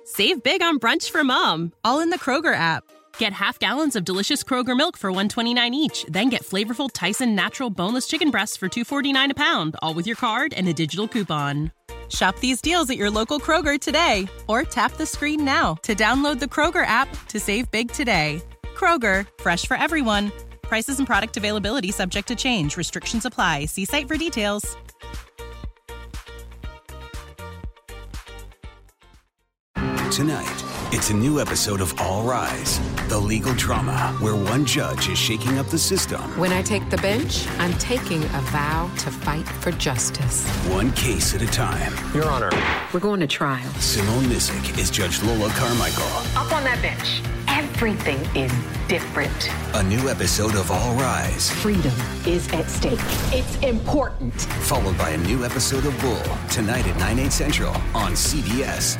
Save big on brunch for mom, all in the Kroger app. Get half gallons of delicious Kroger milk for $1.29 each. Then get flavorful Tyson natural boneless chicken breasts for $2.49 a pound, all with your card and a digital coupon. Shop these deals at your local Kroger today, or tap the screen now to download the Kroger app to save big today. Kroger, fresh for everyone. Prices and product availability subject to change. Restrictions apply. See site for details. Tonight, it's a new episode of All Rise, the legal drama where one judge is shaking up the system. When I take the bench, I'm taking a vow to fight for justice. One case at a time. Your Honor. We're going to trial. Simone Missick is Judge Lola Carmichael. Up on that bench, everything is different. A new episode of All Rise. Freedom is at stake. It's important. Followed by a new episode of Bull, tonight at 9/8 Central on CBS.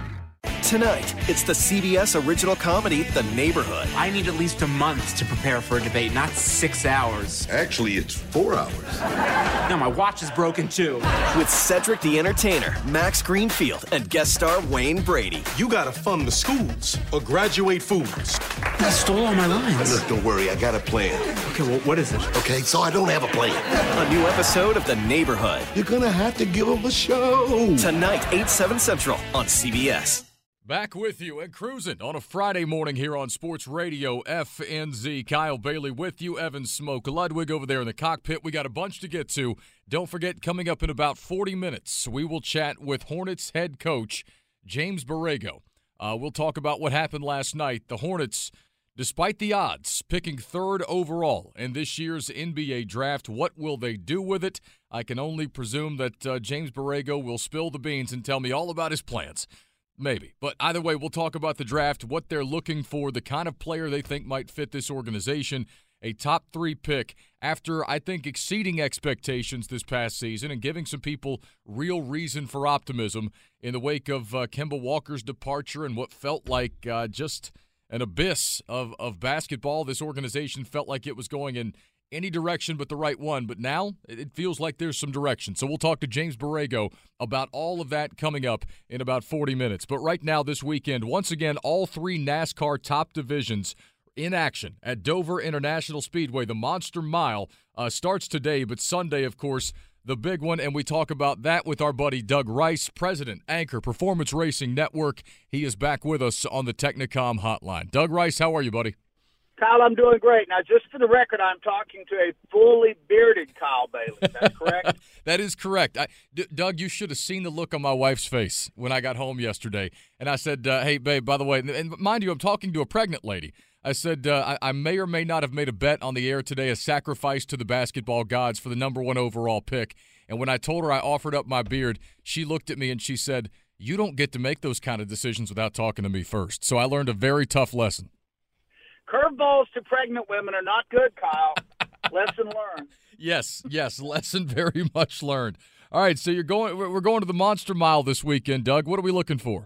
Tonight, it's the CBS original comedy, The Neighborhood. I need at least a month to prepare for a debate, not 6 hours. Actually, it's 4 hours. No, my watch is broken too. With Cedric the Entertainer, Max Greenfield, and guest star Wayne Brady. You gotta fund the schools or graduate fools. I stole all my lines. Look, don't worry, I got a plan. Okay, well, what is it? Okay, so I don't have a plan. A new episode of The Neighborhood. You're gonna have to give them a show. Tonight, 8/7 Central on CBS. Back with you and cruising on a Friday morning here on Sports Radio FNZ. Kyle Bailey with you, Evan Smoke Ludwig over there in the cockpit. We got a bunch to get to. Don't forget, coming up in about 40 minutes, we will chat with Hornets head coach James Borrego. We'll talk about what happened last night. The Hornets, despite the odds, picking third overall in this year's NBA draft. What will they do with it? I can only presume that James Borrego will spill the beans and tell me all about his plans. Maybe. But either way, we'll talk about the draft, what they're looking for, the kind of player they think might fit this organization. A top 3 pick after, I think, exceeding expectations this past season and giving some people real reason for optimism in the wake of Kemba Walker's departure and what felt like just an abyss of basketball. This organization felt like it was going in any direction but the right one, but now it feels like there's some direction. So we'll talk to James Borrego about all of that coming up in about 40 minutes. But right now this weekend, once again, all 3 NASCAR top divisions in action at Dover International Speedway. The Monster Mile starts today, but Sunday, of course, the big one, and we talk about that with our buddy Doug Rice, president, anchor, Performance Racing Network. He is back with us on the Technicom hotline. Doug Rice, how are you, buddy? Kyle, I'm doing great. Now, just for the record, I'm talking to a fully bearded Kyle Bailey. Is that correct? That is correct. Doug, you should have seen the look on my wife's face when I got home yesterday. And I said, hey, babe, by the way, and mind you, I'm talking to a pregnant lady. I said, I may or may not have made a bet on the air today, a sacrifice to the basketball gods for the number 1 overall pick. And when I told her I offered up my beard, she looked at me and she said, you don't get to make those kind of decisions without talking to me first. So I learned a very tough lesson. Curveballs to pregnant women are not good, Kyle. Lesson learned. Yes, lesson very much learned. All right, so we're going to the Monster Mile this weekend, Doug. What are we looking for?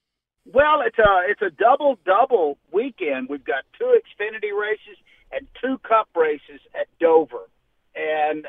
Well, it's a double weekend. We've got 2 Xfinity races and 2 Cup races at Dover. And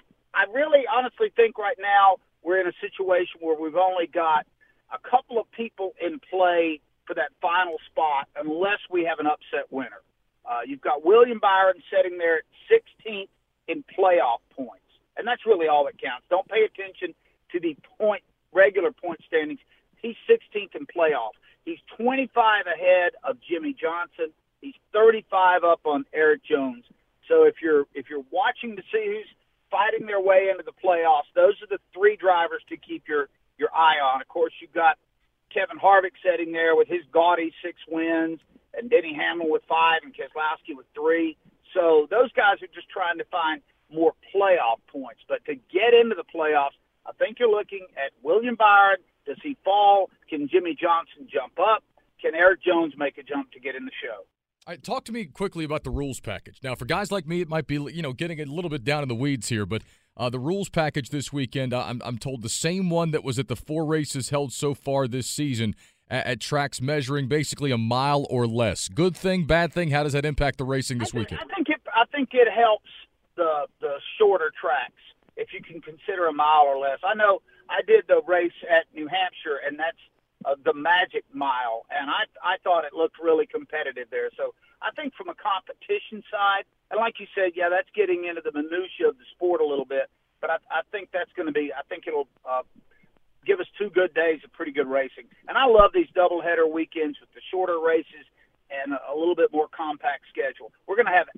I really honestly think right now we're in a situation where we've only got a couple of people in play for that final spot unless we have an upset winner. You've got William Byron sitting there at 16th in playoff points, and that's really all that counts. Don't pay attention to the regular point standings. He's 16th in playoff. He's 25 ahead of Jimmy Johnson. He's 35 up on Eric Jones. So if you're watching to see who's fighting their way into the playoffs, those are the 3 drivers to keep your eye on. Of course, you've got Kevin Harvick sitting there with his gaudy 6 wins, and Denny Hamlin with 5, and Keselowski with 3. So those guys are just trying to find more playoff points. But to get into the playoffs, I think you're looking at William Byron. Does he fall? Can Jimmy Johnson jump up? Can Eric Jones make a jump to get in the show? All right, talk to me quickly about the rules package. Now, for guys like me, it might be getting a little bit down in the weeds here, but the rules package this weekend, I'm told the same one that was at the 4 races held so far this season at tracks measuring basically a mile or less. Good thing, bad thing? How does that impact the racing this weekend? I think it helps the shorter tracks if you can consider a mile or less. I know I did the race at New Hampshire, and that's the Magic Mile, and I thought it looked really competitive there. So I think from a competition side, and like you said, yeah, that's getting into the minutia of the sport a little bit, but I think that's going to be, I think it'll give us 2 good days of pretty good racing. And I love these doubleheader weekends with the shorter races and a little bit more compact schedule. We're going to have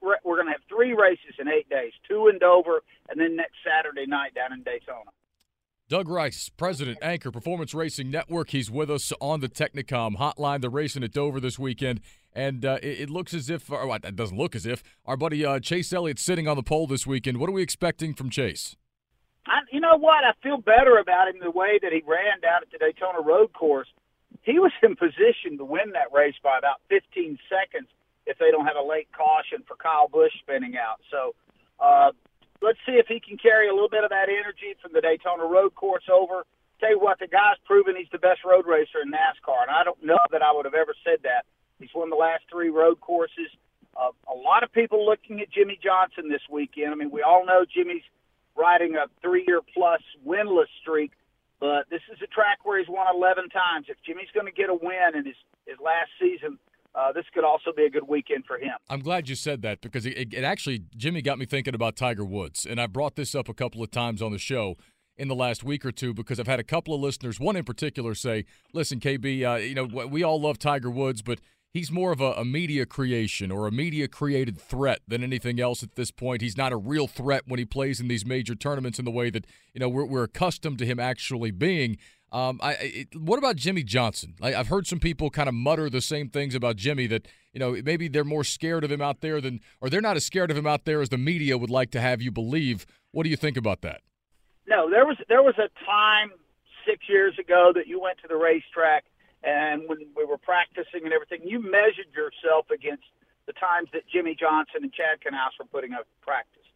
3 races in 8 days, 2 in Dover, and then next Saturday night down in Daytona. Doug Rice, President, Anchor, Performance Racing Network. He's with us on the Technicom hotline. They're racing at Dover this weekend, and it looks as if, or it doesn't look as if, our buddy Chase Elliott's sitting on the pole this weekend. What are we expecting from Chase? You know what? I feel better about him the way that he ran down at the Daytona Road Course. He was in position to win that race by about 15 seconds if they don't have a late caution for Kyle Busch spinning out. So let's see if he can carry a little bit of that energy from the Daytona Road Course over. Tell you what, the guy's proven he's the best road racer in NASCAR, and I don't know that I would have ever said that. He's won the last 3 road courses. A lot of people looking at Jimmie Johnson this weekend. I mean, we all know Jimmy's riding a 3-year-plus winless streak, but this is a track where he's won 11 times. If Jimmy's going to get a win in his last season, this could also be a good weekend for him. I'm glad you said that because it actually, Jimmy got me thinking about Tiger Woods, and I brought this up a couple of times on the show in the last week or two because I've had a couple of listeners, one in particular, say, listen, KB, we all love Tiger Woods, but he's more of a media creation or a media-created threat than anything else at this point. He's not a real threat when he plays in these major tournaments in the way that we're accustomed to him actually being. What about Jimmie Johnson? I've heard some people kind of mutter the same things about Jimmy that maybe they're more scared of him out there or they're not as scared of him out there as the media would like to have you believe. What do you think about that? No, there was a time 6 years ago that you went to the racetrack, and when we were practicing and everything, you measured yourself against the times that Jimmie Johnson and Chad Knaus were putting up practice.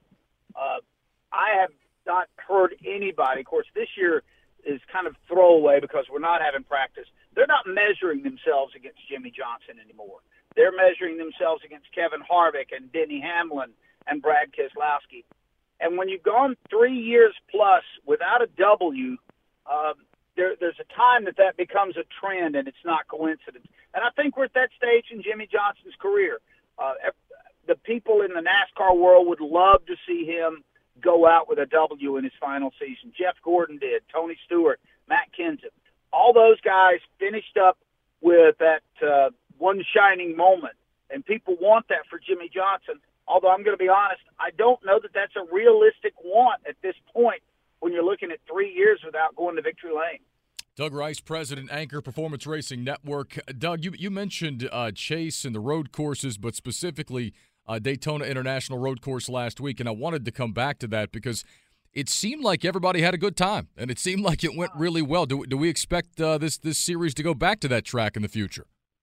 I have not heard anybody. Of course, this year is kind of throwaway because we're not having practice. They're not measuring themselves against Jimmie Johnson anymore. They're measuring themselves against Kevin Harvick and Denny Hamlin and Brad Keselowski. And when you've gone 3 years plus without a W, there's a time that becomes a trend, and it's not coincidence. And I think we're at that stage in Jimmie Johnson's career. The people in the NASCAR world would love to see him go out with a W in his final season. Jeff Gordon did, Tony Stewart, Matt Kenseth. All those guys finished up with that one shining moment, and people want that for Jimmie Johnson. Although I'm going to be honest, I don't know that that's a realistic want at this point when you're looking at 3 years without going to victory lane. Doug Rice, President, Anchor, Performance Racing Network. Doug, you mentioned Chase and the road courses, but specifically Daytona International Road Course last week, and I wanted to come back to that because it seemed like everybody had a good time, and it seemed like it went really well. Do we expect this series to go back to that track in the future?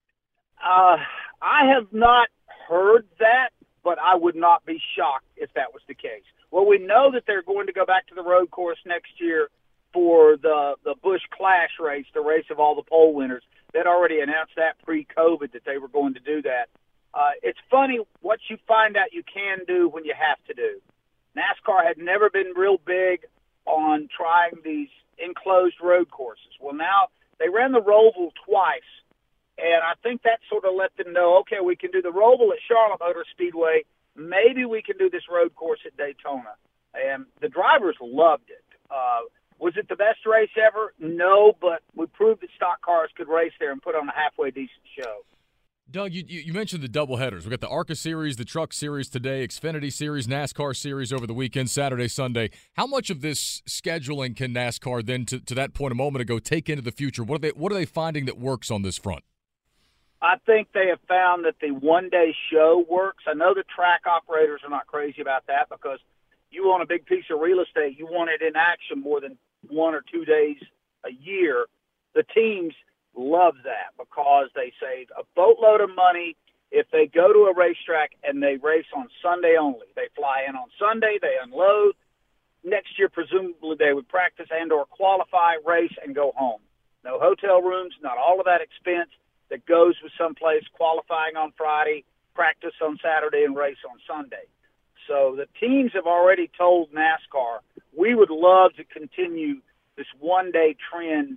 I have not heard that, but I would not be shocked if that was the case. Well, we know that they're going to go back to the road course next year for the Busch Clash race, the race of all the pole winners. They'd already announced that pre-COVID that they were going to do that. It's funny what you find out you can do when you have to do. NASCAR had never been real big on trying these enclosed road courses. Well, now they ran the Roval twice, and I think that sort of let them know, okay, we can do the Roval at Charlotte Motor Speedway. Maybe we can do this road course at Daytona. And the drivers loved it. Was it the best race ever? No, but we proved that stock cars could race there and put on a halfway decent show. Doug, you mentioned the doubleheaders. We've got the ARCA Series, the Truck Series today, Xfinity Series, NASCAR Series over the weekend, Saturday, Sunday. How much of this scheduling can NASCAR then, to that point a moment ago, take into the future? What are they finding that works on this front? I think they have found that the one-day show works. I know the track operators are not crazy about that because you own a big piece of real estate. You want it in action more than 1 or 2 days a year. The teams love that because they save a boatload of money if they go to a racetrack and they race on Sunday only. They fly in on Sunday, they unload. Next year, presumably, they would practice and or qualify, race, and go home. No hotel rooms, not all of that expense that goes with someplace qualifying on Friday, practice on Saturday, and race on Sunday. So the teams have already told NASCAR, we would love to continue this one-day trend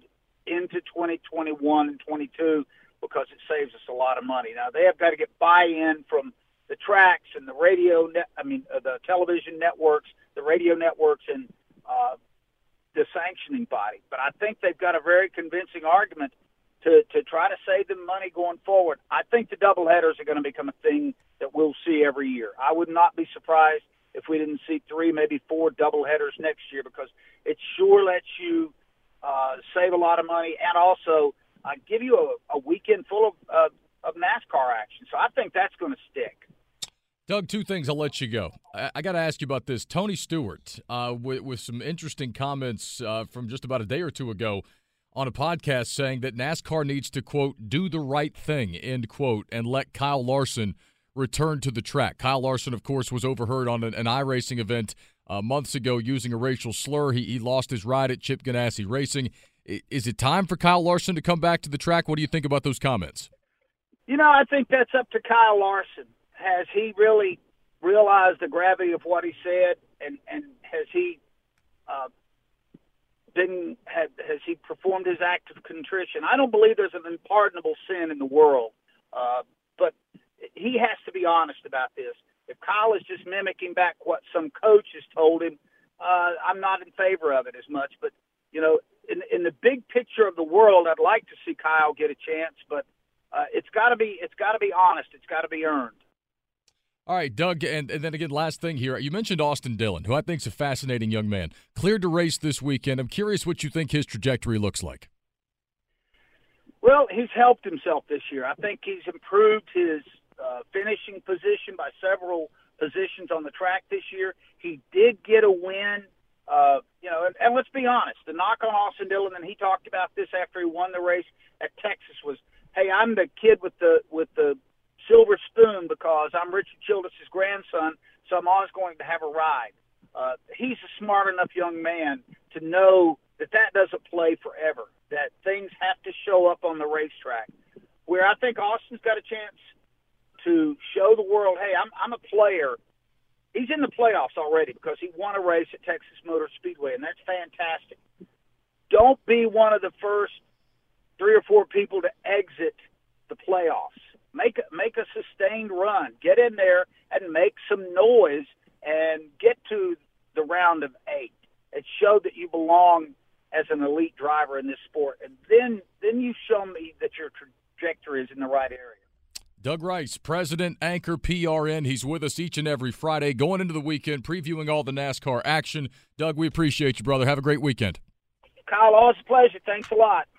into 2021 and 22 because it saves us a lot of money. Now, they have got to get buy-in from the tracks and the the television networks, the radio networks, and the sanctioning body. But I think they've got a very convincing argument to try to save them money going forward. I think the doubleheaders are going to become a thing that we'll see every year. I would not be surprised if we didn't see 3, maybe 4 doubleheaders next year, because it sure lets you save a lot of money and also give you a weekend full of NASCAR action. So I think that's going to stick. Doug, 2 things, I'll let you go. I got to ask you about this. Tony Stewart, with some interesting comments from just about a day or 2 ago on a podcast saying that NASCAR needs to, quote, do the right thing, end quote, and let Kyle Larson return to the track. Kyle Larson, of course, was overheard on an iRacing event months ago using a racial slur. He lost his ride at Chip Ganassi Racing. Is it time for Kyle Larson to come back to the track? What do you think about those comments? I think that's up to Kyle Larson. Has he really realized the gravity of what he said, and has he has he performed his act of contrition? I don't believe there's an unpardonable sin in the world, but he has to be honest about this. If Kyle is just mimicking back what some coach has told him, I'm not in favor of it as much. But in the big picture of the world, I'd like to see Kyle get a chance, but it's got to be honest. It's got to be earned. All right, Doug, and then again, last thing here. You mentioned Austin Dillon, who I think is a fascinating young man. Cleared to race this weekend. I'm curious what you think his trajectory looks like. Well, he's helped himself this year. I think he's improved his finishing position by several positions on the track this year. He did get a win, and let's be honest, the knock on Austin Dillon, and he talked about this after he won the race at Texas, was, hey, I'm the kid with the silver spoon because I'm Richard Childress's grandson, so I'm always going to have a ride. He's a smart enough young man to know that doesn't play forever, that things have to show up on the racetrack. Where I think Austin's got a chance to show the world, hey, I'm a player. He's in the playoffs already because he won a race at Texas Motor Speedway, and that's fantastic. Don't be one of the first 3 or 4 people to exit the playoffs. Make a sustained run. Get in there and make some noise and get to the round of 8 and show that you belong as an elite driver in this sport. And then you show me that your trajectory is in the right area. Doug Rice, President, Anchor, PRN. He's with us each and every Friday, going into the weekend, previewing all the NASCAR action. Doug, we appreciate you, brother. Have a great weekend. Kyle, always a pleasure. Thanks a lot.